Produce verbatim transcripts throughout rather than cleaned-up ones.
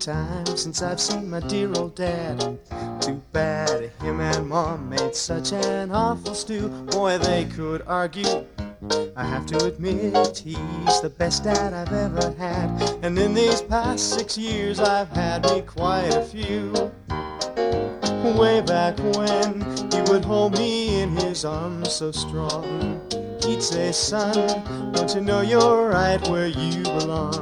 time since I've seen my dear old dad. Too bad him and Mom made such an awful stew. Boy, they could argue. I have to admit he's the best dad I've ever had. And in these past six years I've had me quite a few. Way back when he would hold me in his arms so strong. He'd say, son, don't you know you're right where you belong?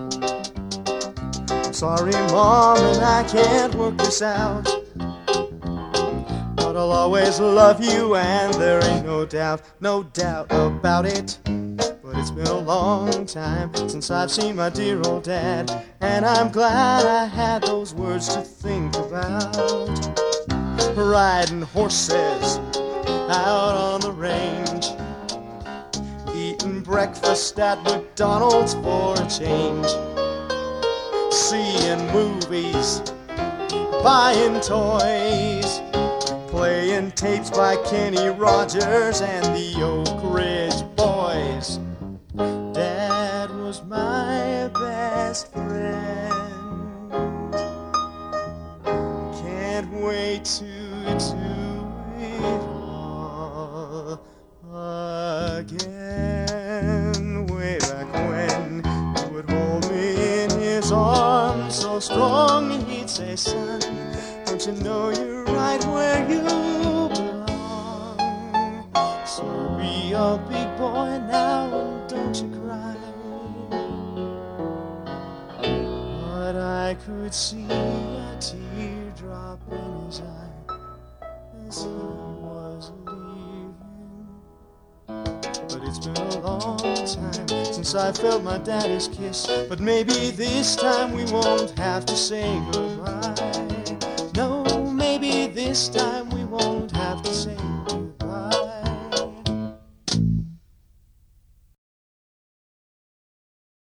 I'm sorry, Mom, and I can't work this out, but I'll always love you, and there ain't no doubt, no doubt about it. But it's been a long time since I've seen my dear old dad, and I'm glad I had those words to think about. Riding horses out on the range, eating breakfast at McDonald's for a change, seeing movies, buying toys, playing tapes by Kenny Rogers and the Oak Ridge Boys. Dad was my best friend. Can't wait to do it all again. Way back when he would hold me in his arms so strong, and he'd say, son, don't you know you're right where you belong? So be a big boy now and don't you cry. But I could see a teardrop in his eye as he was leaving. But it's been a long time since I felt my daddy's kiss. But maybe this time we won't have to say goodbye. No, maybe this time